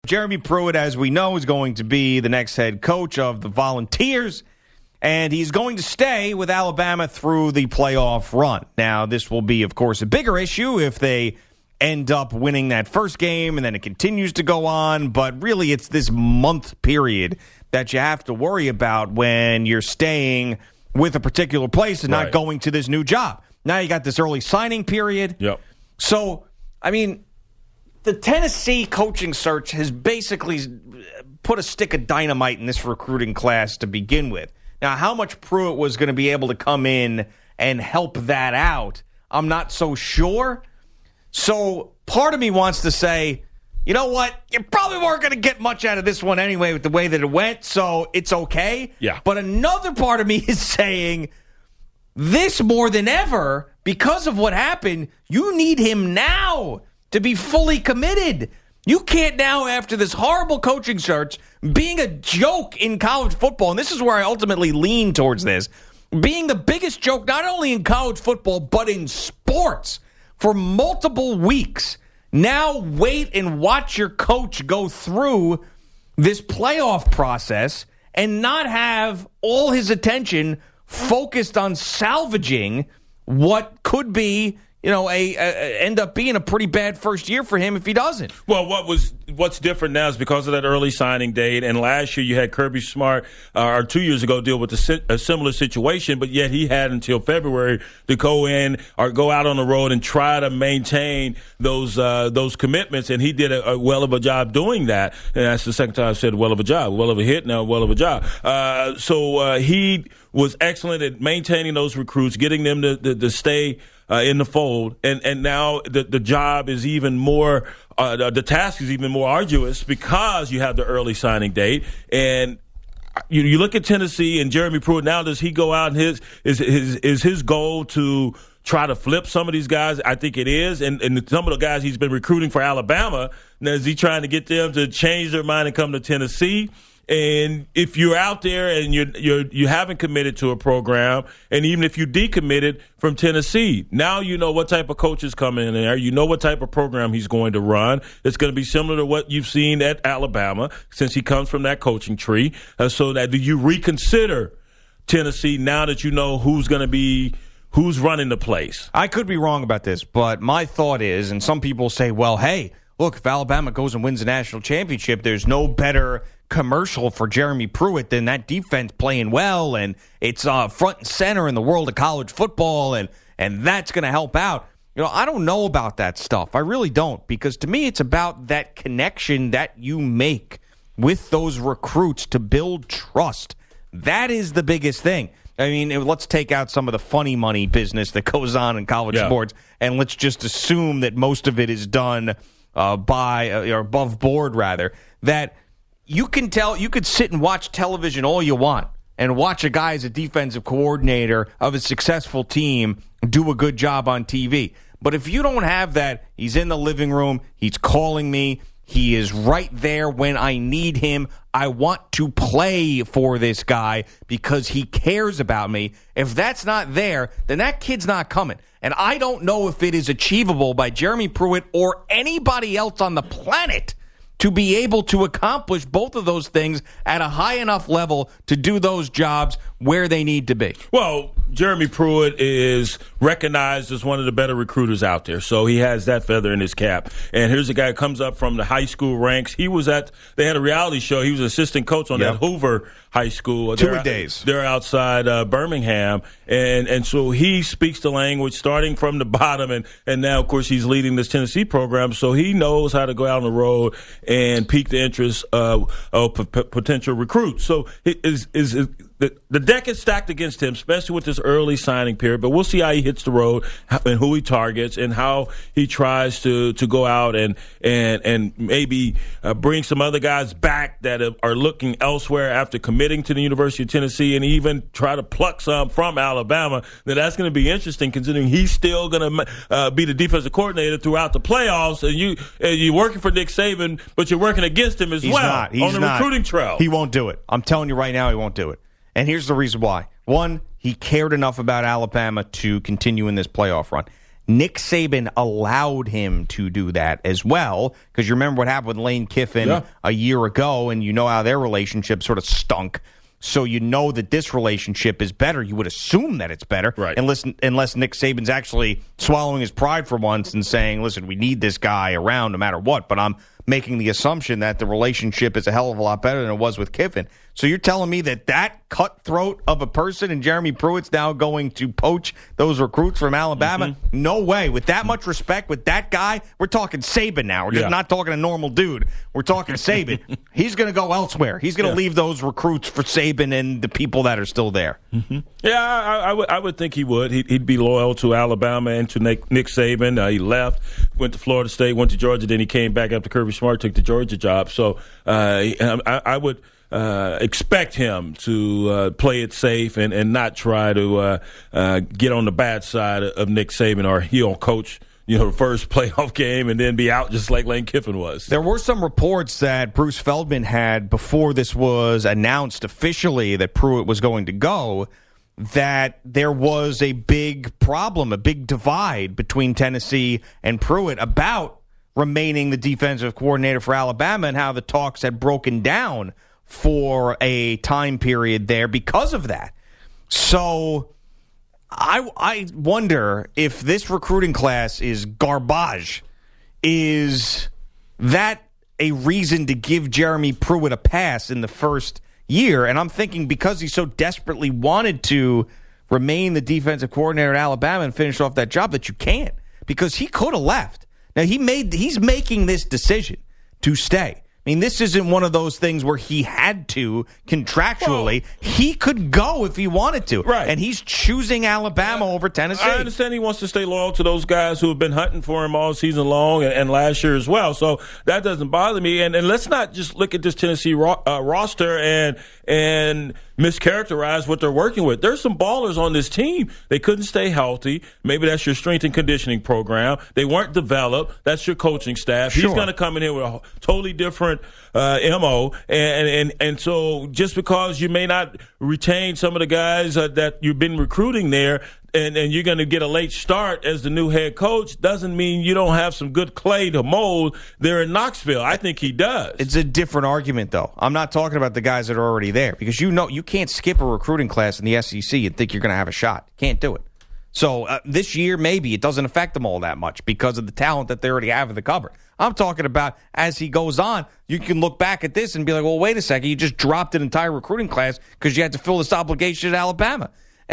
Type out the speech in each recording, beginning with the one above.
Jeremy Pruitt, as we know, is going to be the next head coach of the Volunteers, and he's going to stay with Alabama through the playoff run. Now, this will be, of course, a bigger issue if they end up winning that first game and then it continues to go on, but really it's this month period that you have to worry about when you're staying with a particular place and not going to this new job. Now you got this early signing period. Yep. So, I mean, the Tennessee coaching search has basically put a stick of dynamite in this recruiting class to begin with. Now, how much Pruitt was going to be able to come in and help that out, I'm not so sure. So part of me wants to say, you know what? You probably weren't going to get much out of this one anyway with the way that it went, so it's okay. Yeah. But another part of me is saying this more than ever, because of what happened, you need him now to be fully committed. You can't now, after this horrible coaching search, being a joke in college football, and this is where I ultimately lean towards this, being the biggest joke not only in college football but in sports for multiple weeks. Now wait and watch your coach go through this playoff process and not have all his attention focused on salvaging what could be, end up being a pretty bad first year for him if he doesn't. Well, what's different now is because of that early signing date, and last year you had Kirby Smart, or 2 years ago, deal with a similar situation, but yet he had until February to go in or go out on the road and try to maintain those commitments, and he did a well of a job doing that. And that's the second time I've said well of a job, well of a hit, now well of a job. So he was excellent at maintaining those recruits, getting them to stay in the fold, and now the job is even more, the task is even more arduous because you have the early signing date. And you look at Tennessee and Jeremy Pruitt. Now, does he go out and is his goal to try to flip some of these guys? I think it is, and some of the guys he's been recruiting for Alabama. Now, is he trying to get them to change their mind and come to Tennessee? And if you're out there and you haven't committed to a program, and even if you decommitted from Tennessee, now you know what type of coach is coming in there. You know what type of program he's going to run. It's going to be similar to what you've seen at Alabama, since he comes from that coaching tree. So that do you reconsider Tennessee now that you know who's running the place? I could be wrong about this, but my thought is, and some people say, well, hey, look, if Alabama goes and wins the national championship, there's no better commercial for Jeremy Pruitt than that defense playing well, and it's front and center in the world of college football, and that's going to help out. I don't know about that stuff. I really don't, because to me it's about that connection that you make with those recruits to build trust. That is the biggest thing. I mean, let's take out some of the funny money business that goes on in college sports, and let's just assume that most of it is done or above board, rather, that you could sit and watch television all you want and watch a guy as a defensive coordinator of a successful team do a good job on TV. But if you don't have that, he's in the living room, he's calling me, he is right there when I need him, I want to play for this guy because he cares about me. If that's not there, then that kid's not coming. And I don't know if it is achievable by Jeremy Pruitt or anybody else on the planet to be able to accomplish both of those things at a high enough level to do those jobs where they need to be. Well, Jeremy Pruitt is recognized as one of the better recruiters out there, so he has that feather in his cap. And here's a guy who comes up from the high school ranks. They had a reality show. He was assistant coach on that Hoover High School. Two-a-days. They're outside Birmingham. And so he speaks the language starting from the bottom. And now, of course, he's leading this Tennessee program. So he knows how to go out on the road and pique the interest of potential recruits. So the deck is stacked against him, especially with this early signing period. But we'll see how he hits the road and who he targets and how he tries to go out and maybe bring some other guys back that are looking elsewhere after committing to the University of Tennessee, and even try to pluck some from Alabama. Now, that's going to be interesting, considering he's still going to be the defensive coordinator throughout the playoffs, and you're working for Nick Saban, but you're working against him as He's well He's on the recruiting trail. He won't do it. I'm telling you right now, he won't do it. And here's the reason why. One, he cared enough about Alabama to continue in this playoff run. Nick Saban allowed him to do that as well, because you remember what happened with Lane Kiffin a year ago, and you know how their relationship sort of stunk. So you know that this relationship is better. You would assume that it's better, right? Unless Nick Saban's actually swallowing his pride for once and saying, listen, we need this guy around no matter what. But I'm making the assumption that the relationship is a hell of a lot better than it was with Kiffin. So you're telling me that cutthroat of a person and Jeremy Pruitt's now going to poach those recruits from Alabama? Mm-hmm. No way. With that much respect, with that guy, we're talking Saban now. We're just not talking a normal dude. We're talking Saban. He's going to go elsewhere. He's going to leave those recruits for Saban and the people that are still there. Mm-hmm. Yeah, I would think he would. He'd be loyal to Alabama and to Nick Saban. He left, went to Florida State, went to Georgia, then he came back after Kirby Smart took the Georgia job. So I would expect him to play it safe and not try to get on the bad side of Nick Saban, or he'll coach the first playoff game and then be out just like Lane Kiffin was. There were some reports that Bruce Feldman had before this was announced officially that Pruitt was going to go, that there was a big problem, a big divide between Tennessee and Pruitt about remaining the defensive coordinator for Alabama, and how the talks had broken down for a time period there because of that. So I wonder if this recruiting class is garbage. Is that a reason to give Jeremy Pruitt a pass in the first year? And I'm thinking because he so desperately wanted to remain the defensive coordinator at Alabama and finish off that job, that you can't, because he could have left. Now, he's making this decision to stay. I mean, this isn't one of those things where he had to contractually. Well, he could go if he wanted to. Right. And he's choosing Alabama over Tennessee. I understand he wants to stay loyal to those guys who have been hunting for him all season long and last year as well. So that doesn't bother me. And let's not just look at this Tennessee roster and mischaracterize what they're working with. There's some ballers on this team. They couldn't stay healthy. Maybe that's your strength and conditioning program. They weren't developed. That's your coaching staff. Sure. He's going to come in here with a totally different MO. And so just because you may not retain some of the guys that you've been recruiting there, and you're going to get a late start as the new head coach, doesn't mean you don't have some good clay to mold there in Knoxville. I think he does. It's a different argument, though. I'm not talking about the guys that are already there, because you can't skip a recruiting class in the SEC and think you're going to have a shot. Can't do it. So this year, maybe it doesn't affect them all that much because of the talent that they already have in the cupboard. I'm talking about as he goes on, you can look back at this and be like, well, wait a second, you just dropped an entire recruiting class because you had to fill this obligation at Alabama.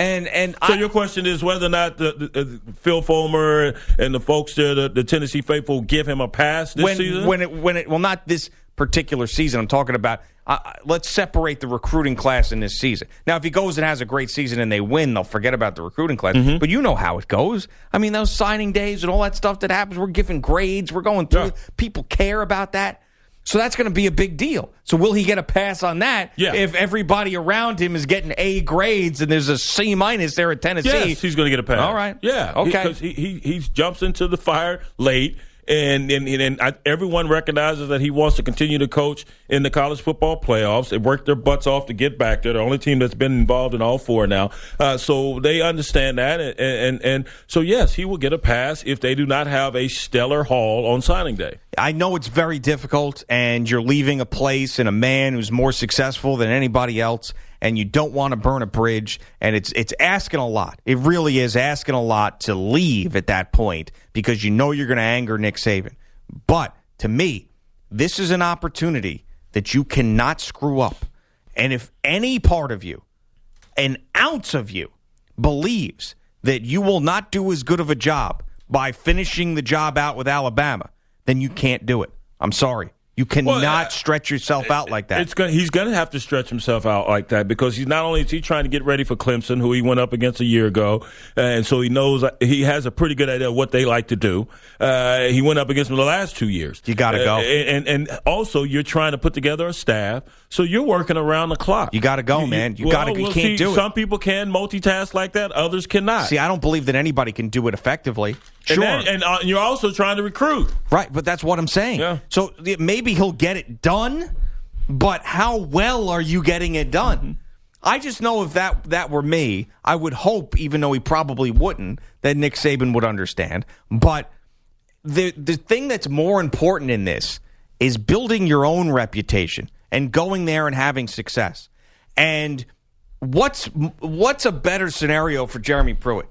So your question is whether or not the Phil Fulmer and the folks there, the Tennessee faithful, give him a pass this season? Well, not this particular season. I'm talking about let's separate the recruiting class in this season. Now, if he goes and has a great season and they win, they'll forget about the recruiting class. Mm-hmm. But you know how it goes. I mean, those signing days and all that stuff that happens, we're giving grades, we're going through it. People care about that. So that's going to be a big deal. So will he get a pass on that if everybody around him is getting A grades and there's a C- there at Tennessee? Yes, he's going to get a pass. All right. Yeah. Okay. Because he jumps into the fire late. And everyone recognizes that he wants to continue to coach in the college football playoffs. They worked their butts off to get back there. The only team that's been involved in all four now. So they understand that. And so, yes, he will get a pass if they do not have a stellar haul on signing day. I know it's very difficult, and you're leaving a place and a man who's more successful than anybody else, and you don't want to burn a bridge, and it's asking a lot. It really is asking a lot to leave at that point because you know you're going to anger Nick Saban. But to me, this is an opportunity that you cannot screw up. And if any part of you, an ounce of you, believes that you will not do as good of a job by finishing the job out with Alabama, then you can't do it. I'm sorry. You cannot stretch yourself out like that. He's going to have to stretch himself out like that because he's not only is he trying to get ready for Clemson, who he went up against a year ago, and so he knows he has a pretty good idea of what they like to do. He went up against them the last 2 years. You got to go. And also you're trying to put together a staff, so you're working around the clock. You got to go, man. You can't do it. Some people can multitask like that. Others cannot. See, I don't believe that anybody can do it effectively. Sure. And you're also trying to recruit. Right, but that's what I'm saying. Yeah. So maybe he'll get it done, but how well are you getting it done? I just know if that were me, I would hope, even though he probably wouldn't, that Nick Saban would understand. But the thing that's more important in this is building your own reputation and going there and having success. And what's a better scenario for Jeremy Pruitt?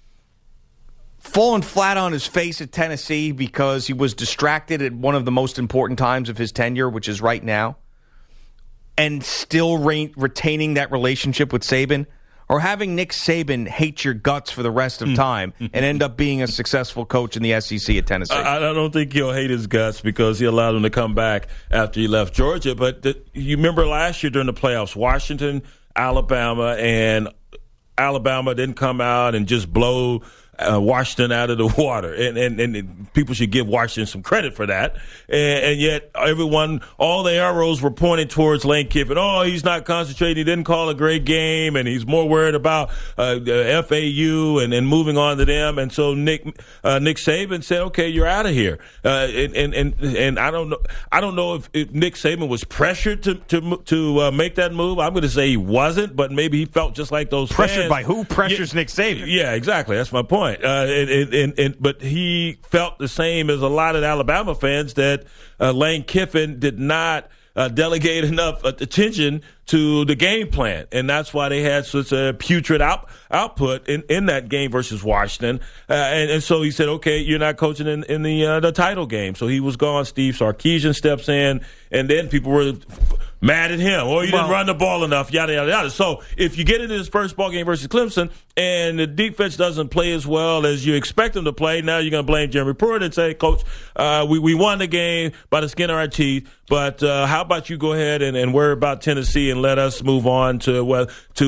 Falling flat on his face at Tennessee because he was distracted at one of the most important times of his tenure, which is right now, and still retaining that relationship with Saban, or having Nick Saban hate your guts for the rest of time and end up being a successful coach in the SEC at Tennessee? I don't think he'll hate his guts because he allowed him to come back after he left Georgia. But you remember last year during the playoffs, Washington, Alabama, and Alabama didn't come out and just blow Washington out of the water, and people should give Washington some credit for that. And yet, all the arrows were pointing towards Lane Kiffin. Oh, he's not concentrating. He didn't call a great game, and he's more worried about FAU and moving on to them. And so Nick Saban said, "Okay, you're out of here." And I don't know if Nick Saban was pressured to make that move. I'm going to say he wasn't, but maybe he felt just like those pressured fans. By who? Pressures Nick Saban. Yeah, exactly. That's my point. But he felt the same as a lot of Alabama fans that Lane Kiffin did not delegate enough attention to the game plan, and that's why they had such a putrid output in that game versus Washington. And so he said, "Okay, you're not coaching in the title game." So he was gone. Steve Sarkisian steps in, and then people were mad at him. Oh, you didn't run the ball enough, yada, yada, yada. So if you get into this first ball game versus Clemson and the defense doesn't play as well as you expect them to play, now you're going to blame Jeremy Pruitt and say, "Coach, we won the game by the skin of our teeth, but how about you go ahead and worry about Tennessee and let us move on to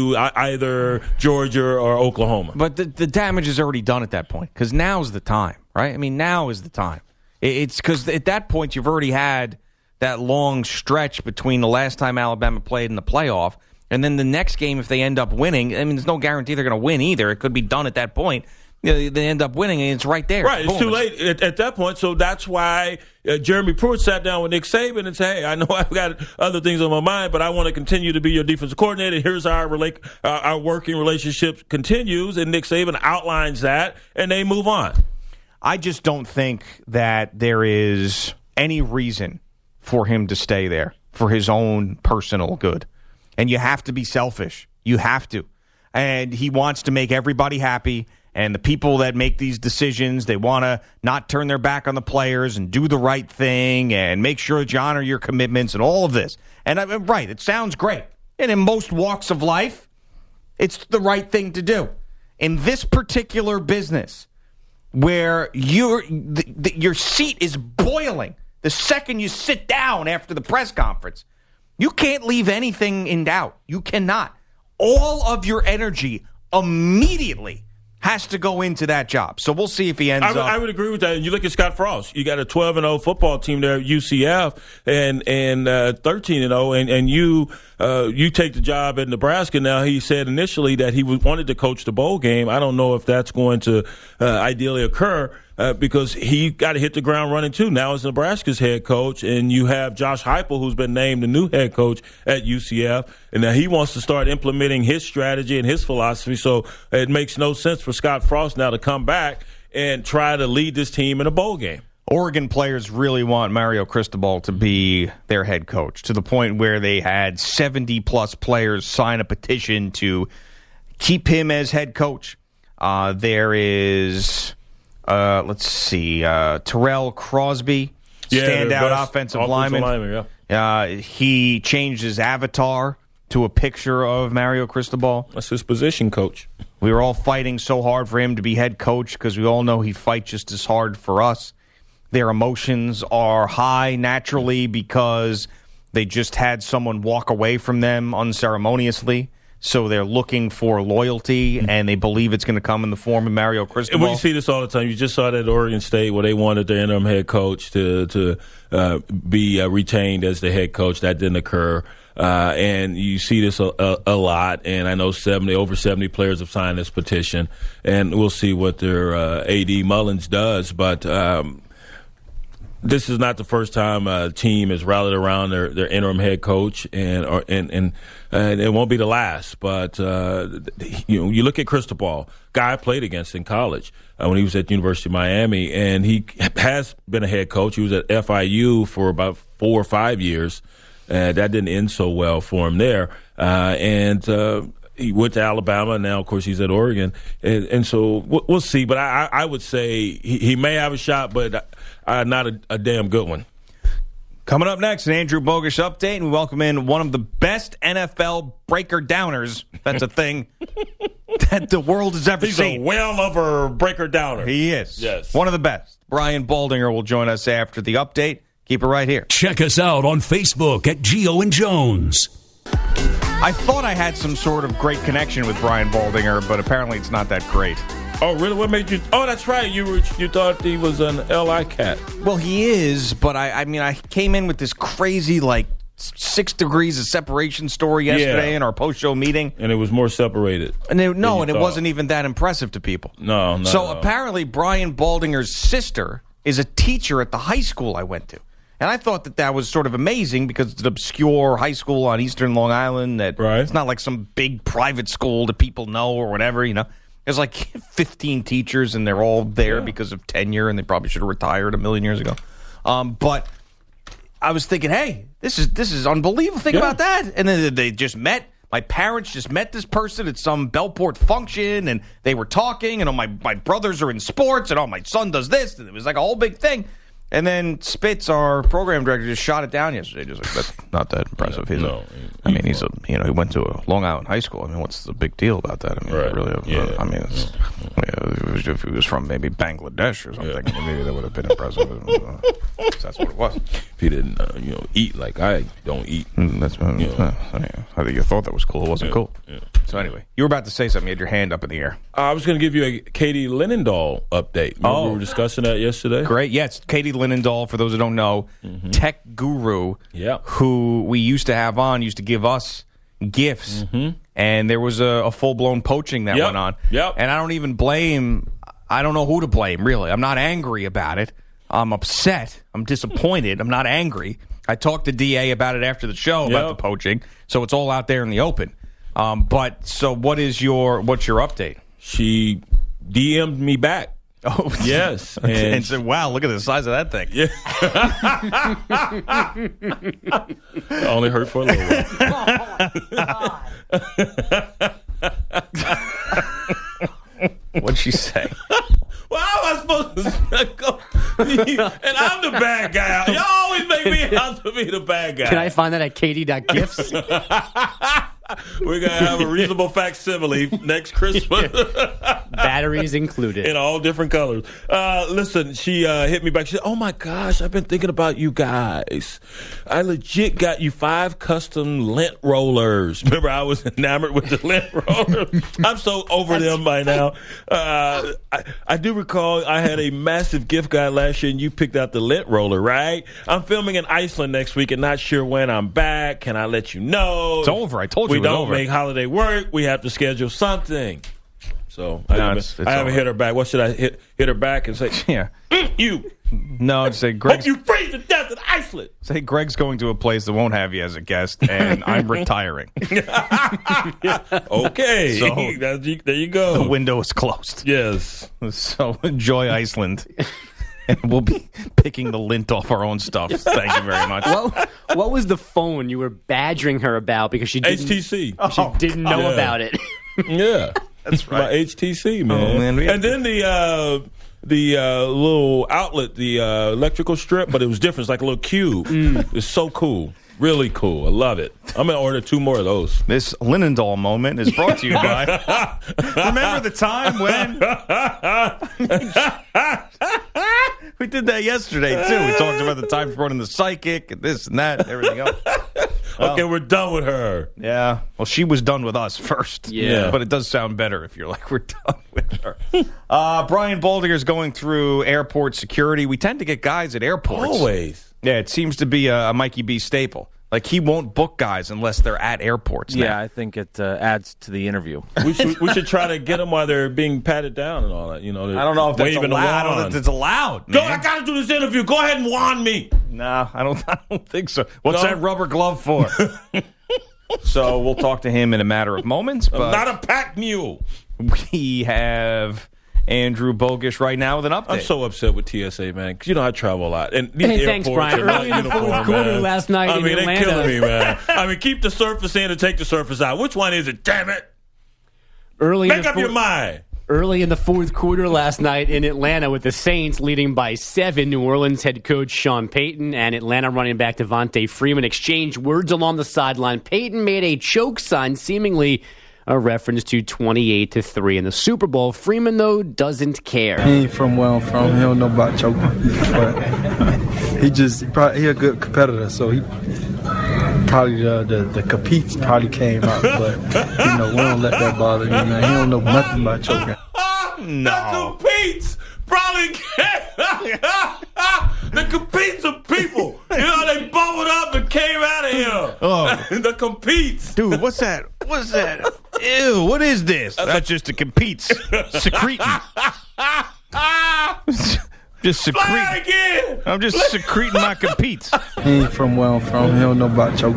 either Georgia or Oklahoma." But the damage is already done at that point, because now's the time, right? I mean, now is the time. It's because at that point you've already had that long stretch between the last time Alabama played in the playoff and then the next game. If they end up winning, I mean, there's no guarantee they're going to win either. It could be done at that point. You know, they end up winning, and it's right there. Right, it's too late at that point. So that's why Jeremy Pruitt sat down with Nick Saban and said, "Hey, I know I've got other things on my mind, but I want to continue to be your defensive coordinator. Here's our working relationship continues." And Nick Saban outlines that, and they move on. I just don't think that there is any reason for him to stay there for his own personal good. And you have to be selfish. You have to. And he wants to make everybody happy. And the people that make these decisions, they want to not turn their back on the players and do the right thing and make sure that you honor your commitments and all of this. And right, it sounds great. And in most walks of life, it's the right thing to do. In this particular business, where your seat is boiling the second you sit down after the press conference, you can't leave anything in doubt. You cannot. All of your energy immediately has to go into that job. So we'll see if he ends up. I would agree with that. And you look at Scott Frost. You got a 12-0 football team there at UCF and 13-0, and you take the job at Nebraska. Now, he said initially that he wanted to coach the bowl game. I don't know if that's going to ideally occur. Because he got to hit the ground running, too. Now as Nebraska's head coach, and you have Josh Heupel, who's been named the new head coach at UCF, and now he wants to start implementing his strategy and his philosophy. So it makes no sense for Scott Frost now to come back and try to lead this team in a bowl game. Oregon players really want Mario Cristobal to be their head coach, to the point where they had 70-plus players sign a petition to keep him as head coach. There is... let's see, Terrell Crosby, standout offensive lineman. He changed his avatar to a picture of Mario Cristobal. That's his position coach. We were all fighting so hard for him to be head coach because we all know he'd fight just as hard for us. Their emotions are high naturally because they just had someone walk away from them unceremoniously. So they're looking for loyalty, and they believe it's going to come in the form of Mario Cristobal. And we see this all the time. You just saw that at Oregon State where they wanted their interim head coach to be retained as the head coach. That didn't occur. And you see this a lot, and I know over 70 players have signed this petition, and we'll see what their AD Mullins does. But this is not the first time a team has rallied around their interim head coach, and it won't be the last. But you look at Cristobal, guy I played against in college when he was at the University of Miami, and he has been a head coach. He was at FIU for about 4 or 5 years. That didn't end so well for him there, he went to Alabama, and now, of course, he's at Oregon. And so we'll see. But I would say he may have a shot, but not a damn good one. Coming up next, an Andrew Bogusch update, and we welcome in one of the best NFL breaker-downers. That's a thing that the world has ever seen. He's a whale-lover breaker-downer. He is. Yes. One of the best. Brian Baldinger will join us after the update. Keep it right here. Check us out on Facebook at Gio and Jones. I thought I had some sort of great connection with Brian Baldinger, but apparently it's not that great. Oh, really? What made you? Oh, that's right. You thought he was an LI cat. Well, he is, but I came in with this crazy, 6 degrees of separation story yesterday in our post-show meeting. And it was more separated. And it wasn't even that impressive to people. No. So apparently Brian Baldinger's sister is a teacher at the high school I went to. And I thought that was sort of amazing because it's an obscure high school on Eastern Long Island. It's not like some big private school that people know or whatever, There's 15 teachers, and they're all there because of tenure, and they probably should have retired a million years ago. But I was thinking, hey, this is unbelievable. Think about that. And then they just met. My parents just met this person at some Bellport function, and they were talking, and my brothers are in sports, and my son does this, and it was like a whole big thing. And then Spitz, our program director, just shot it down yesterday. Just that's not that impressive. He went to a Long Island high school. What's the big deal about that? If he was from maybe Bangladesh or something, maybe that would have been impressive. That's what it was. If he didn't, eat like I don't eat. That's I think you thought that was cool. It wasn't cool. Yeah. So anyway, you were about to say something. You had your hand up in the air. I was going to give you a Katie Linendahl update. Remember we were discussing that yesterday? Great. Yeah, it's Katie Linendahl, for those who don't know, tech guru who we used to have on, used to give us gifts, and there was a full-blown poaching that went on. Yep. And I don't even I don't know who to blame, really. I'm not angry about it. I'm upset. I'm disappointed. I'm not angry. I talked to DA about it after the show about the poaching, so it's all out there in the open. So what's your update? She DM'd me back. Oh, yes. And said, wow, look at the size of that thing. Yeah. Only hurt for a little while. What'd she say? Well, how am I supposed to go? And I'm the bad guy. Y'all always make me out to be the bad guy. Can I find that at katie.gifts? We're going to have a reasonable facsimile next Christmas. Batteries included. In all different colors. Listen, she hit me back. She said, oh, my gosh, I've been thinking about you guys. I legit got you 5 custom lint rollers. Remember, I was enamored with the lint rollers. I'm so over them by now. I do recall I had a massive gift guide last year, and you picked out the lint roller, right? I'm filming in Iceland next week and not sure when I'm back. Can I let you know? It's over. I told you. We don't make holiday work. We have to schedule something. So I haven't hit her back. What should I hit her back and say? Yeah, you. No, just say Greg. Hope you freeze to death in Iceland. Say Greg's going to a place that won't have you as a guest, and I'm retiring. Okay, so there you go. The window is closed. Yes. So enjoy Iceland. And we'll be picking the lint off our own stuff. Thank you very much. What was the phone you were badgering her about because she didn't, HTC. She didn't know about it? Yeah, that's right. My HTC, man. Oh, man, and then the little outlet, the electrical strip, but it was different. It's like a little cube. It's so cool. Really cool. I love it. I'm going to order 2 more of those. This Linendahl moment is brought to you by... Remember the time when... We did that yesterday, too. We talked about the time running the psychic and this and that and everything else. Okay, we're done with her. Yeah. Well, she was done with us first. Yeah. But it does sound better if you're like, we're done with her. Brian Baldinger's going through airport security. We tend to get guys at airports. Always. Yeah, it seems to be a Mikey B staple. Like, he won't book guys unless they're at airports. Yeah, now. I think it adds to the interview. We should try to get them while they're being patted down and all that. You know, I don't know if that's waving the allowed. I don't know wand. if it's allowed. Go! Man. I got to do this interview. Go ahead and wand me. No, I don't think so. What's No? that rubber glove for? So we'll talk to him in a matter of moments. I'm But not a pack mule. we have Andrew Bogish right now with an update. I'm so upset with TSA, man, because I travel a lot. And these Hey, thanks, airports Brian. are not Early in the uniform, fourth quarter man. last night I in mean, they're Atlanta. killing me, man. I mean, keep the surface in and take the surface out. Which one is it? Damn it! Make up your mind. Early in the fourth quarter last night in Atlanta with the Saints leading by 7, New Orleans head coach Sean Payton and Atlanta running back Devontae Freeman exchanged words along the sideline. Payton made a choke sign, seemingly a reference to 28-3 in the Super Bowl. Freeman, though, doesn't care. He ain't from where I'm from. He don't know about choking. But he a good competitor, so he probably the competes probably came out. But, we don't let that bother me, man. He don't know nothing about choking. The competes probably the competes of people. They bubbled up and came out of here. Oh. The competes. Dude, what's that? What's that? Ew, what is this? That's just a competes. Secreting. Just Fly secreting. again. I'm just secreting my competes. He ain't from where I'm from. He don't know about choking.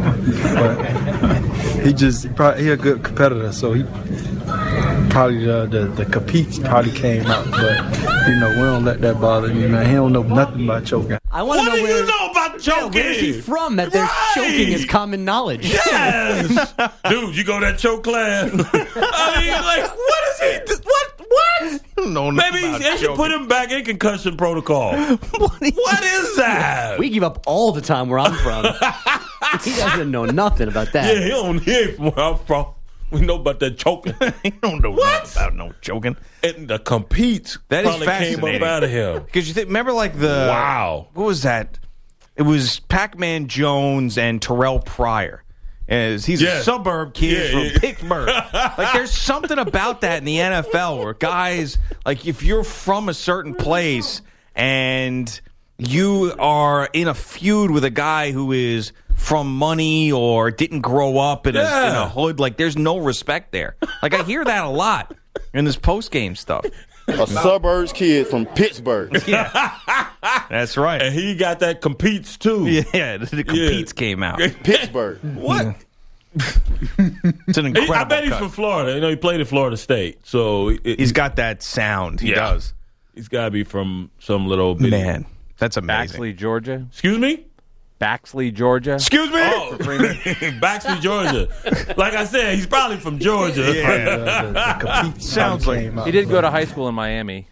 But he a good competitor, so he probably the competes probably came out. But, we don't let that bother me, man. He don't know nothing about choking. I want to What know do you know about choking? where is he from that they're Right. choking is common knowledge. Yes. Dude, you go to that choke class. I mean, like, what is he? What? No, Maybe they should put him back in concussion protocol. What is that? We give up all the time where I'm from. He doesn't know nothing about that. Yeah, he ain't from where I'm from. We know about that choking. You don't know What? about no joking. And the competes That is probably came fascinating. up out of here. Because you remember like the Wow. what was that? It was Pac-Man Jones and Terrell Pryor. He's Yeah. a suburb kid Yeah, from yeah. Pittsburgh. Like there's something about that in the NFL where guys like if you're from a certain place and you are in a feud with a guy who is from money or didn't grow up in a hood, like there's no respect there. Like I hear that a lot in this post-game stuff. A suburbs kid from Pittsburgh. That's right. And he got that competes too. Yeah, the competes came out. Pittsburgh. What? It's an incredible I bet he's cut. from Florida. He played at Florida State. So He's got that sound. He does. He's got to be from some little bitty. Man, that's amazing. Baxley, Georgia. Excuse me? Baxley, Georgia. Excuse me? Oh, Baxley, Georgia. Like I said, he's probably from Georgia. The competes Sounds probably like- came out. He did go to high school in Miami.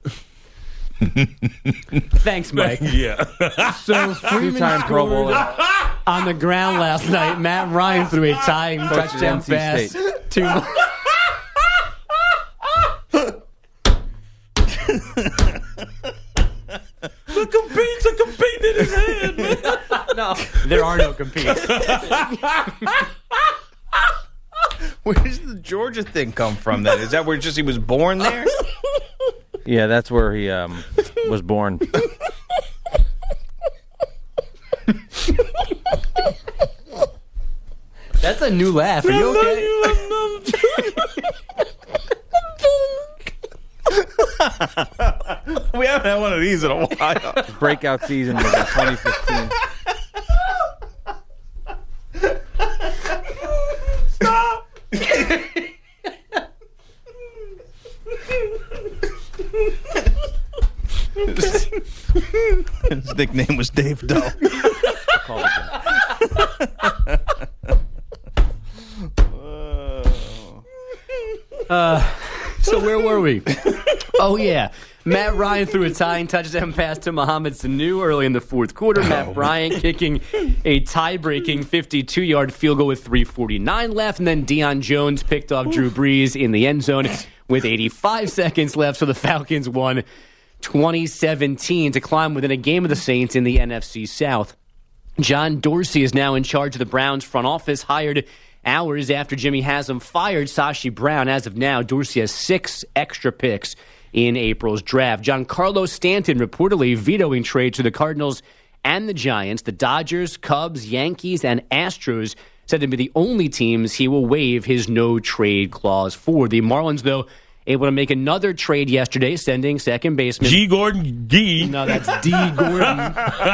Thanks, Mike. Yeah. So Freeman Two-time Pro scored Bowler. on the ground last night. Matt Ryan threw a tying Coached touchdown at NC pass State. to The competes are competing in his head, man. no. There are no competes. Where does the Georgia thing come from then? Is that where just he was born there? Yeah, that's where he was born. That's a new laugh. Are you okay? We haven't had one of these in a while. Breakout season was in 2015. Stop. His nickname was Dave Doe. Called it that. So where were we? Oh, yeah. Matt Ryan threw a tying touchdown pass to Mohamed Sanu early in the fourth quarter. Matt Bryant kicking a tie-breaking 52-yard field goal with 3:49 left. And then Deion Jones picked off Drew Brees in the end zone with 85 seconds left. So the Falcons won 2017 to climb within a game of the Saints in the NFC South. John Dorsey is now in charge of the Browns front office, hired hours after Jimmy Haslam fired Sashi Brown. As of now, Dorsey has 6 extra picks in April's draft. Giancarlo Stanton reportedly vetoing trades to the Cardinals and the Giants, the Dodgers, Cubs, Yankees, and Astros said to be the only teams he will waive his no-trade clause for. The Marlins, though, able to make another trade yesterday, sending second baseman G. Gordon Gee. No, that's D. Gordon.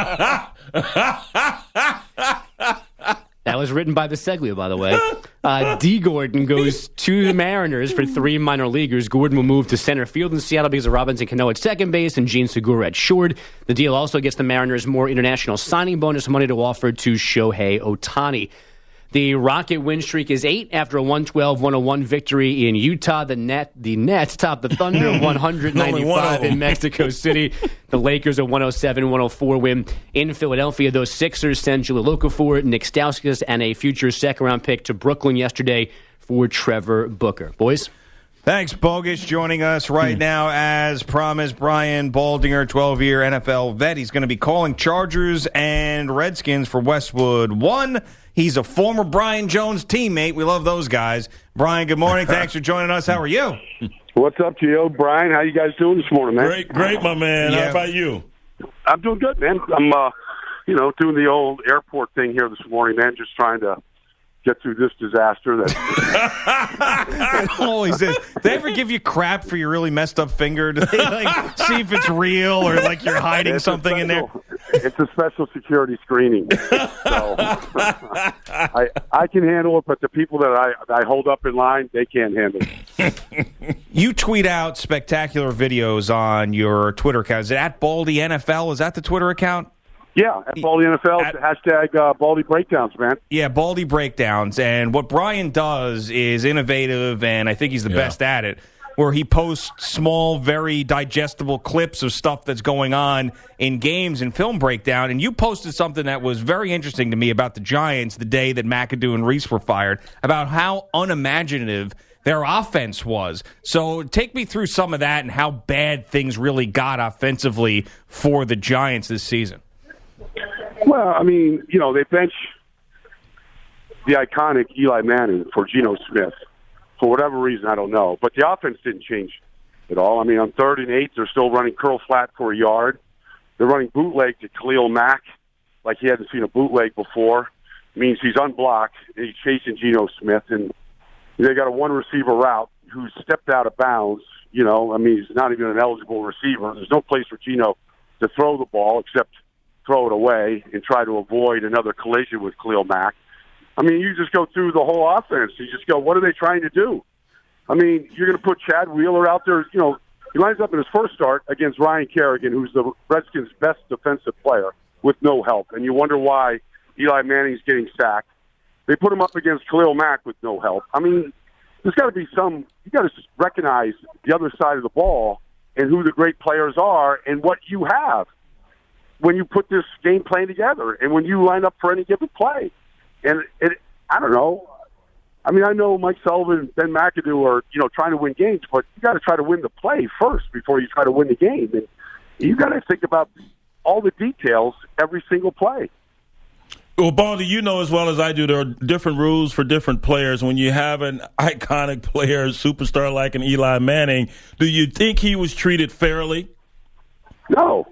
That was written by Biseglia, by the way. D. Gordon goes to the Mariners for 3 minor leaguers. Gordon will move to center field in Seattle because of Robinson Cano at second base and Gene Segura at short. The deal also gets the Mariners more international signing bonus money to offer to Shohei Ohtani. The Rocket win streak is 8 after a 112-101 victory in Utah. The Nets top the Thunder 195 in Mexico City. The Lakers a 107-104 win in Philadelphia. Those Sixers sent Jahlil Okafor, Nick Stauskas, and a future second-round pick to Brooklyn yesterday for Trevor Booker. Boys? Thanks, Bogus. Joining us right now, as promised, Brian Baldinger, 12-year NFL vet. He's going to be calling Chargers and Redskins for Westwood 1. He's a former Brian Jones teammate. We love those guys. Brian, good morning. Thanks for joining us. How are you? What's up, Gio? Brian, how you guys doing this morning, man? Great, my man. Yeah. How about you? I'm doing good, man. I'm, doing the old airport thing here this morning, man, just trying to get through this disaster. It always is. They ever give you crap for your really messed up finger? Do they see if it's real or you're hiding something in there? It's a special security screening. So I can handle it, but the people that I hold up in line, they can't handle it. You tweet out spectacular videos on your Twitter account. Is it at Baldy NFL? Is that the Twitter account? Yeah, at Baldy NFL, hashtag Baldy Breakdowns, man. Yeah, Baldy Breakdowns. And what Brian does is innovative, and I think he's the best at it, where he posts small, very digestible clips of stuff that's going on in games and film breakdown. And you posted something that was very interesting to me about the Giants the day that McAdoo and Reese were fired, about how unimaginative their offense was. So take me through some of that and how bad things really got offensively for the Giants this season. Well, I mean, they bench the iconic Eli Manning for Geno Smith. For whatever reason, I don't know. But the offense didn't change at all. I mean, on 3rd and 8, they're still running curl flat for a yard. They're running bootleg to Khalil Mack like he hadn't seen a bootleg before. It means he's unblocked, and he's chasing Geno Smith. And they got a one-receiver route who stepped out of bounds. He's not even an eligible receiver. There's no place for Geno to throw the ball except throw it away and try to avoid another collision with Khalil Mack. I mean, you just go through the whole offense. You just go, what are they trying to do? I mean, you're going to put Chad Wheeler out there. He lines up in his first start against Ryan Kerrigan, who's the Redskins' best defensive player, with no help. And you wonder why Eli Manning's getting sacked. They put him up against Khalil Mack with no help. I mean, there's got to be you got to recognize the other side of the ball and who the great players are and what you have when you put this game plan together and when you line up for any given play. And I don't know. I mean, I know Mike Sullivan and Ben McAdoo are, trying to win games, but you got to try to win the play first before you try to win the game. And you got to think about all the details every single play. Well, Baldy, you know as well as I do, there are different rules for different players. When you have an iconic player, superstar like an Eli Manning, do you think he was treated fairly? No.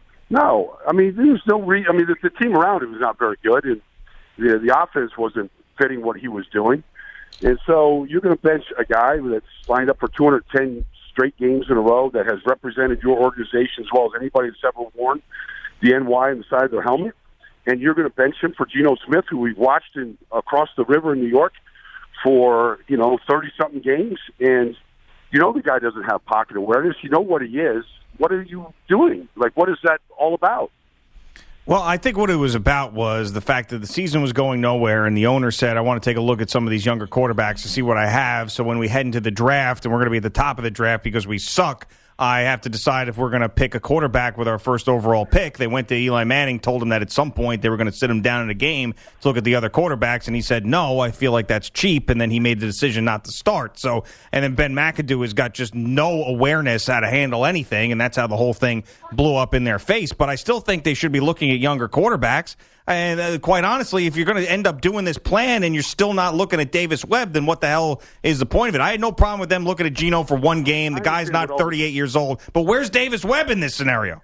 I mean, there's no reason. I mean, the team around him was not very good, and the offense wasn't fitting what he was doing. And so you're going to bench a guy that's lined up for 210 straight games in a row that has represented your organization as well as anybody that's ever worn the NY on the side of their helmet. And you're going to bench him for Geno Smith, who we've watched across the river in New York for, 30-something games. And the guy doesn't have pocket awareness. You know what he is. What are you doing? What is that all about? Well, I think what it was about was the fact that the season was going nowhere, and the owner said, I want to take a look at some of these younger quarterbacks to see what I have, so when we head into the draft, and we're going to be at the top of the draft because we suck, I have to decide if we're going to pick a quarterback with our first overall pick. They went to Eli Manning, told him that at some point they were going to sit him down in a game to look at the other quarterbacks, and he said, no, I feel like that's cheap, and then he made the decision not to start. So, and then Ben McAdoo has got just no awareness how to handle anything, and that's how the whole thing blew up in their face. But I still think they should be looking at younger quarterbacks. And quite honestly, if you're going to end up doing this plan and you're still not looking at Davis Webb, then what the hell is the point of it? I had no problem with them looking at Geno for one game. The guy's not 38 years old. But where's Davis Webb in this scenario?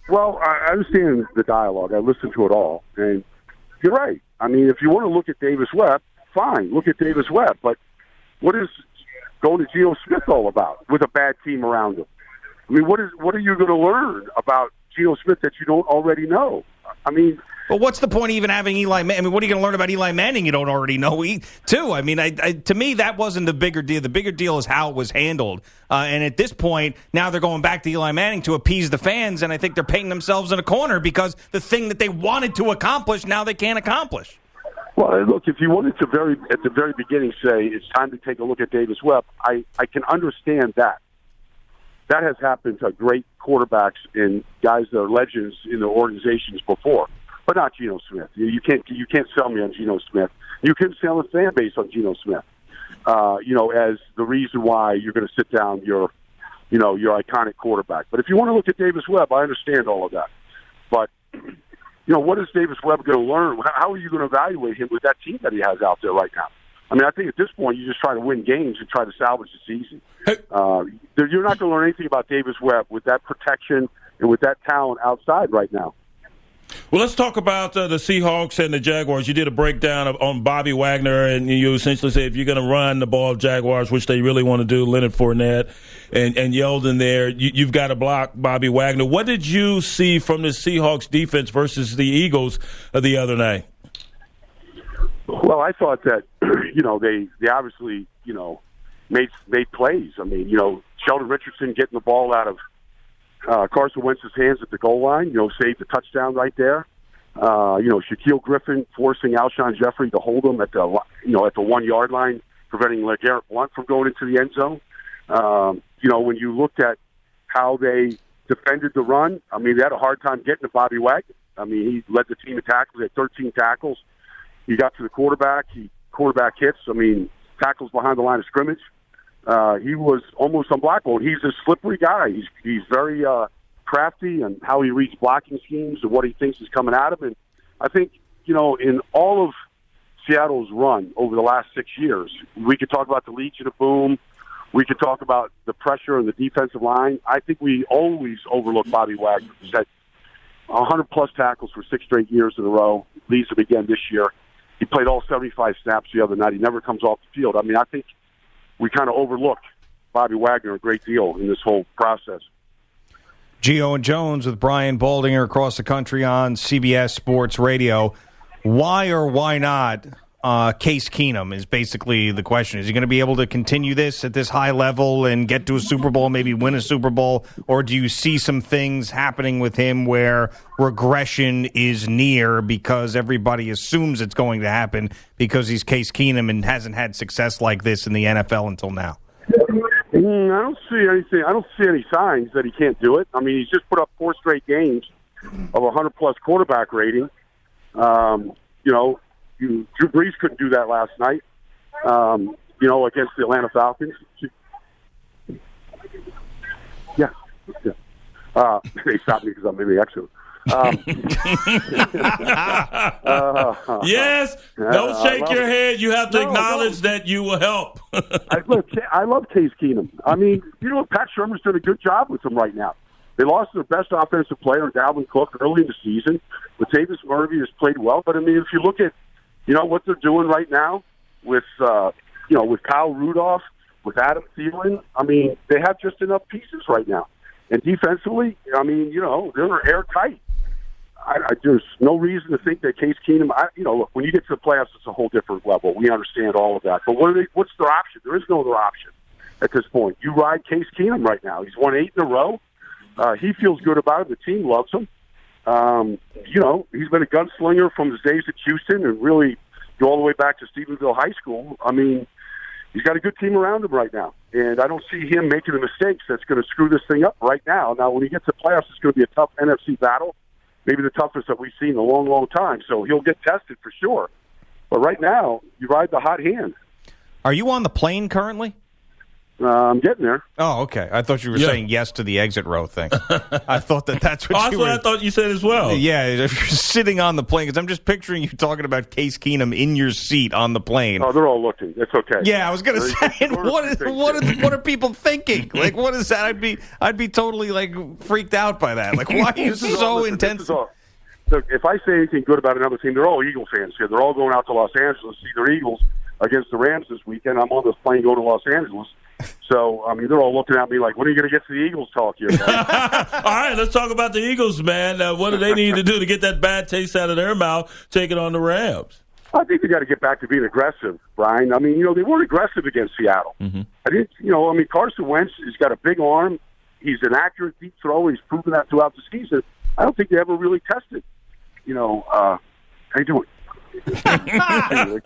Well, I understand the dialogue. I listened to it all, and you're right. I mean, if you want to look at Davis Webb, fine, look at Davis Webb. But what is going to Geno Smith all about with a bad team around him? I mean, what are you going to learn about Geno Smith that you don't already know? I mean, well, what's the point of even having Eli Manning? I mean, what are you going to learn about Eli Manning you don't already know, too? I mean, to me, that wasn't the bigger deal. The bigger deal is how it was handled. And at this point, now they're going back to Eli Manning to appease the fans, and I think they're painting themselves in a corner because the thing that they wanted to accomplish, now they can't accomplish. Well, look, if you wanted to at the very beginning say it's time to take a look at Davis Webb, I can understand that. That has happened to great quarterbacks and guys that are legends in their organizations before. But not Geno Smith. You can't sell me on Geno Smith. You can sell a fan base on Geno Smith. As the reason why you're going to sit down your iconic quarterback. But if you want to look at Davis Webb, I understand all of that. But what is Davis Webb going to learn? How are you going to evaluate him with that team that he has out there right now? I mean, I think at this point you just try to win games and try to salvage the season. You're not going to learn anything about Davis Webb with that protection and with that talent outside right now. Well, let's talk about the Seahawks and the Jaguars. You did a breakdown on Bobby Wagner, and you essentially said if you're going to run the ball of Jaguars, which they really want to do, Leonard Fournette and Yeldon there, you've got to block Bobby Wagner. What did you see from the Seahawks defense versus the Eagles the other night? Well, I thought that, they obviously, made plays. I mean, Sheldon Richardson getting the ball out of Carson Wentz's hands at the goal line, saved the touchdown right there. Shaquille Griffin forcing Alshon Jeffrey to hold him at the 1 yard line, preventing LeGarrette Blount from going into the end zone. When you looked at how they defended the run, I mean, they had a hard time getting to Bobby Wagner. I mean, he led the team in tackles. He had 13 tackles. He got to the quarterback. Quarterback hits. I mean, tackles behind the line of scrimmage. He was almost unblockable. He's a slippery guy. He's very crafty and how he reads blocking schemes and what he thinks is coming at him. And I think, in all of Seattle's run over the last 6 years, we could talk about the Legion of Boom. We could talk about the pressure on the defensive line. I think we always overlook Bobby Wagner. He's had 100-plus tackles for 6 straight years in a row. Leads them again this year. He played all 75 snaps the other night. He never comes off the field. I mean, I think we kind of overlooked Bobby Wagner a great deal in this whole process. Gio and Jones with Brian Baldinger across the country on CBS Sports Radio. Why or why not Case Keenum is basically the question. Is he going to be able to continue this at this high level and get to a Super Bowl, maybe win a Super Bowl? Or do you see some things happening with him where regression is near because everybody assumes it's going to happen because he's Case Keenum and hasn't had success like this in the NFL until now? I don't see anything. I don't see any signs that he can't do it. I mean, he's just put up 4 straight games of 100-plus quarterback rating. Drew Brees couldn't do that last night, against the Atlanta Falcons. Yeah. They stopped me because I'm in the exit. Yes, don't shake your head. You have to acknowledge that you will help. I love Case Keenum. I mean, Pat Shermer's doing a good job with him right now. They lost their best offensive player, Dalvin Cook, early in the season. Latavius Murray has played well, but I mean, if you look at what they're doing right now with with Kyle Rudolph, with Adam Thielen, I mean, they have just enough pieces right now. And defensively, I mean, they're airtight. There's no reason to think that Case Keenum, look, when you get to the playoffs, it's a whole different level. We understand all of that. But what's their option? There is no other option at this point. You ride Case Keenum right now. He's won 8 in a row. He feels good about it. The team loves him. He's been a gunslinger from his days at Houston and really go all the way back to Stephenville High School. I mean, he's got a good team around him right now. And I don't see him making the mistakes that's going to screw this thing up right now. Now, when he gets to playoffs, it's going to be a tough NFC battle, maybe the toughest that we've seen in a long, long time. So he'll get tested for sure. But right now, you ride the hot hand. Are you on the plane currently? I'm getting there. Oh, okay. I thought you were Yeah. saying yes to the exit row thing. I thought that's what That's you what were. I thought you said as well. Yeah, if you're sitting on the plane, because I'm just picturing you talking about Case Keenum in your seat on the plane. Oh, they're all looking. It's okay. Yeah, I was gonna say, what are people thinking? Like, what is that? I'd be totally like freaked out by that. Like, why are you so intense? Look, if I say anything good about another team, they're all Eagle fans here. They're all going out to Los Angeles to see their Eagles against the Rams this weekend. I'm on this plane going to Los Angeles. So, I mean, they're all looking at me like, when are you going to get to the Eagles talk here? All right, let's talk about the Eagles, man. What do they need to do to get that bad taste out of their mouth taking on the Rams? I think they got to get back to being aggressive, Brian. I mean, they weren't aggressive against Seattle. Mm-hmm. Carson Wentz has got a big arm. He's an accurate deep thrower. He's proven that throughout the season. I don't think they ever really tested. How you doing? I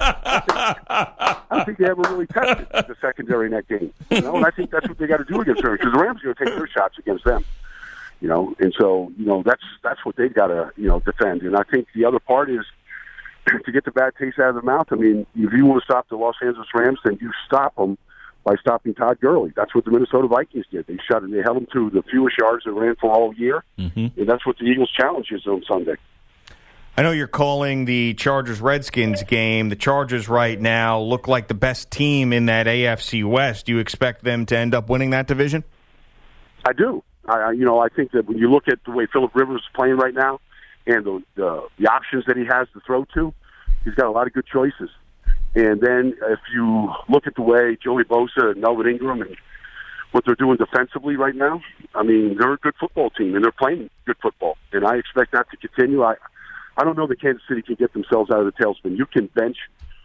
don't think they ever really tested the secondary in that game. And I think that's what they got to do against them, because the Rams are going to take their shots against them. And so that's what they've got to defend. And I think the other part is to get the bad taste out of their mouth. I mean, if you want to stop the Los Angeles Rams, then you stop them by stopping Todd Gurley. That's what the Minnesota Vikings did. They held him to the fewest yards they ran for all year, and that's what the Eagles' challenge is on Sunday. I know you're calling the Chargers-Redskins game. The Chargers right now look like the best team in that AFC West. Do you expect them to end up winning that division? I do. I think that when you look at the way Phillip Rivers is playing right now and the options that he has to throw to, he's got a lot of good choices. And then if you look at the way Joey Bosa and Melvin Ingram and what they're doing defensively right now, I mean, they're a good football team, and they're playing good football. And I expect that to continue. I don't know that Kansas City can get themselves out of the tailspin. You can bench,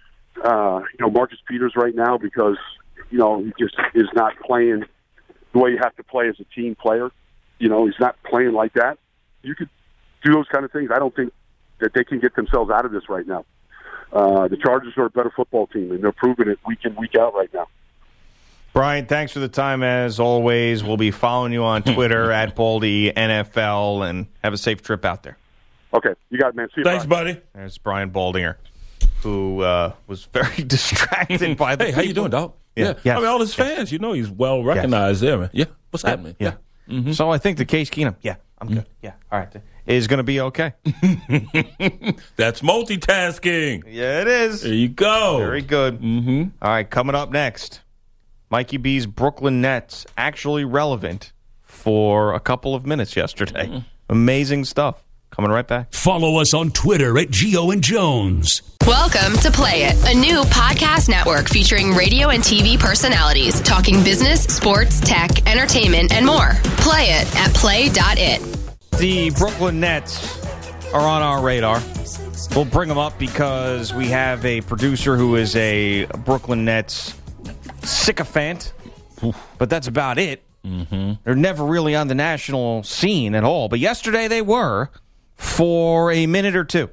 Marcus Peters right now because, he just is not playing the way you have to play as a team player. He's not playing like that. You could do those kind of things. I don't think that they can get themselves out of this right now. The Chargers are a better football team, and they're proving it week in, week out right now. Brian, thanks for the time as always. We'll be following you on Twitter at Baldy NFL, and have a safe trip out there. Okay, you got it, man. See you. Thanks, buddy. There's Brian Baldinger, who was very distracted by the Hey, how you doing, dog? Yeah. Yes. I mean, all his fans, he's well recognized there, man. Yeah. What's happening? Yeah. Mm-hmm. So I think the Case Keenum, I'm good. Yeah, all right, is going to be okay. That's multitasking. Yeah, it is. There you go. Very good. Mm-hmm. All right, coming up next, Mikey B's Brooklyn Nets actually relevant for a couple of minutes yesterday. Amazing stuff. Coming right back. Follow us on Twitter at Gio and Jones. Welcome to Play It, a new podcast network featuring radio and TV personalities talking business, sports, tech, entertainment, and more. Play it at play.it. The Brooklyn Nets are on our radar. We'll bring them up because we have a producer who is a Brooklyn Nets sycophant, but that's about it. Mm-hmm. They're never really on the national scene at all, but yesterday they were for a minute or two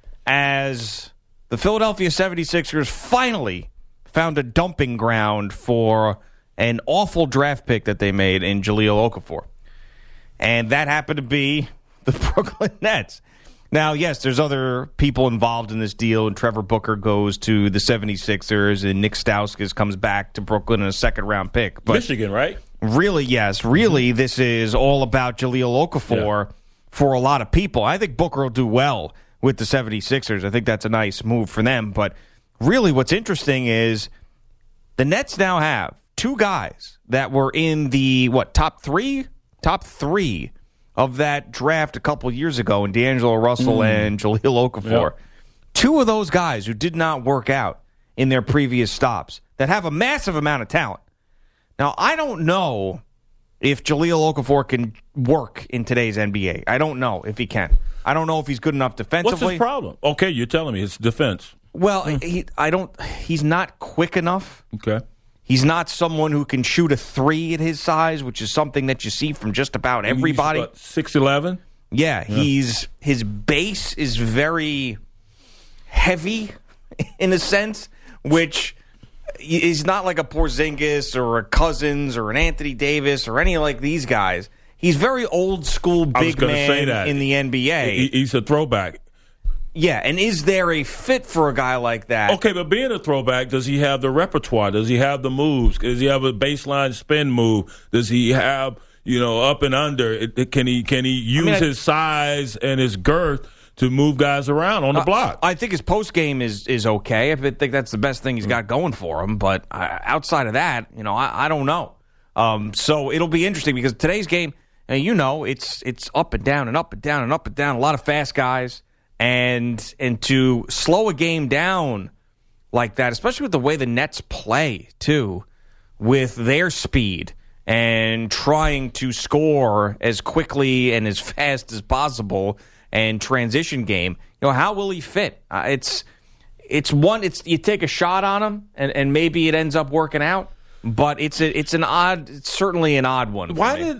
as the Philadelphia 76ers finally found a dumping ground for an awful draft pick that they made in Jahlil Okafor. And that happened to be the Brooklyn Nets. Now, yes, there's other people involved in this deal, and Trevor Booker goes to the 76ers, and Nick Stauskas comes back to Brooklyn in a second-round pick. But Michigan, right? Really, yes. Really, this is all about Jahlil Okafor for a lot of people. I think Booker will do well with the 76ers. I think that's a nice move for them. But really what's interesting is the Nets now have two guys that were in the, top three? Top three of that draft a couple years ago, and D'Angelo Russell and Jahlil Okafor. Yep. Two of those guys who did not work out in their previous stops that have a massive amount of talent. Now, I don't know if Jahlil Okafor can work in today's NBA. I don't know if he can. I don't know if he's good enough defensively. What's his problem? Okay, you're telling me it's defense. Well, he's not quick enough. Okay. He's not someone who can shoot a three at his size, which is something that you see from just about everybody. 6'11"? Yeah, his base is very heavy in a sense, which is not like a Porzingis or a Cousins or an Anthony Davis or any like these guys. He's very old school big man in the NBA. He's a throwback. Yeah, and is there a fit for a guy like that? Okay, but being a throwback, does he have the repertoire? Does he have the moves? Does he have a baseline spin move? Does he have, up and under? Can he use his size and his girth to move guys around on the block? I think his post game is okay. I think that's the best thing he's got going for him. But outside of that, I don't know. So it'll be interesting because today's game, it's up and down and up and down and up and down. A lot of fast guys, and to slow a game down like that, especially with the way the Nets play too, with their speed and trying to score as quickly and as fast as possible. And transition game, how will he fit? It's you take a shot on him, and maybe it ends up working out. But it's certainly an odd one.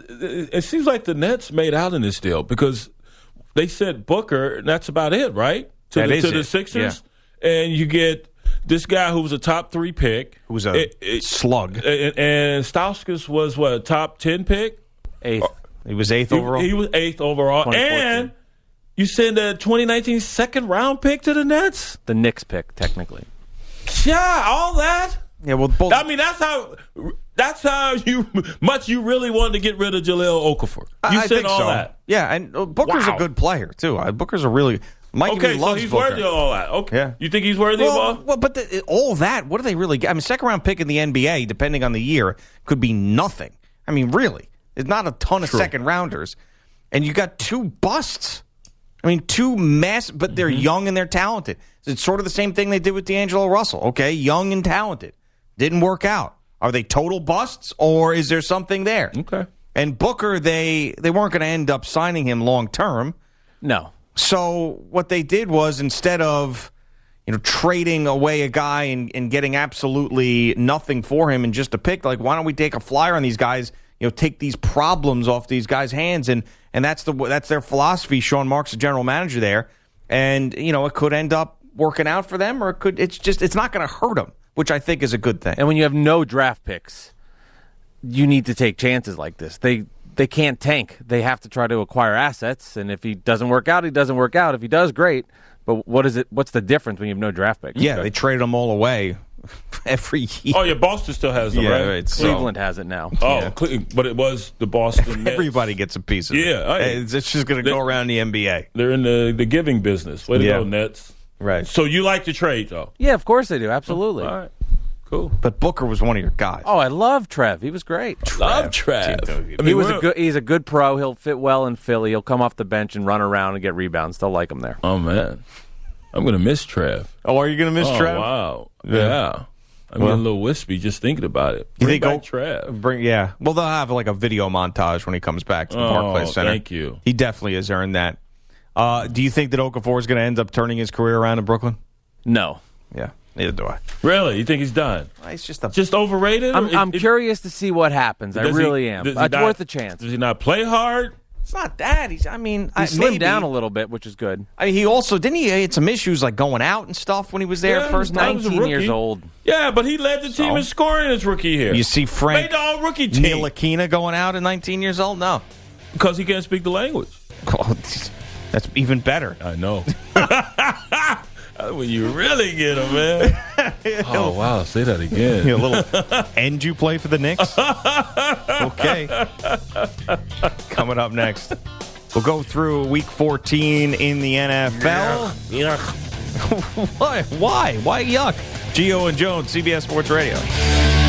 It seems like the Nets made out in this deal because they said Booker, and that's about it, right? To the Sixers, and you get this guy who was a top 3 pick, who was a slug, and Stauskas was what, a top 10 pick? 8th. He was 8th overall. He was 8th overall, and you send a 2019 second-round pick to the Nets? The Knicks pick, technically. Yeah, all that? Yeah, well, I mean, that's how much you really wanted to get rid of Jahlil Okafor. You I said think all so. that. Yeah, and Booker's a good player, too. Booker's a really... Mikey okay, loves so he's Booker. worthy of all that. Okay. Yeah. You think he's worthy of all? Well, but all that, what do they really get? I mean, second-round pick in the NBA, depending on the year, could be nothing. I mean, really. There's not a ton of second-rounders. And you got 2 busts. I mean, 2 massive, but they're young and they're talented. It's sort of the same thing they did with D'Angelo Russell. Okay, young and talented. Didn't work out. Are they total busts, or is there something there? Okay. And Booker, they weren't going to end up signing him long-term. No. So what they did was, instead of trading away a guy and getting absolutely nothing for him and just a pick, like, why don't we take a flyer on these guys, take these problems off these guys' hands, and that's their philosophy. Sean Marks, the general manager there, and it could end up working out for them, or it's not going to hurt them, which I think is a good thing. And when you have no draft picks, you need to take chances like this. They can't tank. They have to try to acquire assets, and if he doesn't work out, he doesn't work out. If he does, great. But what's the difference when you have no draft picks? Yeah, they traded them all away every year. Oh, yeah, Boston still has them, right? Cleveland has it now. Oh, yeah. But it was the Boston Nets. Everybody gets a piece of it. Yeah. It's just going to go around the NBA. They're in the giving business. Way to go, Nets. Right. So you like the trade, though? Yeah, of course they do. Absolutely. All right. Cool. But Booker was one of your guys. Oh, I love Trev. He was great. Love Trev. He's a good pro. He'll fit well in Philly. He'll come off the bench and run around and get rebounds. They'll like him there. Oh, man. I'm going to miss Trev. Oh, are you going to miss Trev? Wow. Yeah. I'm getting a little wispy just thinking about it. Bring back Trev. Well, they'll have like a video montage when he comes back to the Barclays Center. Thank you. He definitely has earned that. Do you think that Okafor is going to end up turning his career around in Brooklyn? No. Yeah, neither do I. Really? You think he's done? He's just overrated? I'm curious to see what happens. I really am. It's worth a chance. Does he not play hard? It's not that. He slimmed down a little bit, which is good. I mean, he also he had some issues like going out and stuff when he was there first. 19 years old. Yeah, but he led the team in scoring his rookie year. You see Frank made the all rookie team. Ntilikina going out at 19 years old? No, because he can't speak the language. That's even better. I know. When you really get him, man. Oh, wow. Say that again. A little. And you play for the Knicks? Okay. Coming up next, we'll go through Week 14 in the NFL. Yuck. Why? Why yuck? Gio and Jones, CBS Sports Radio.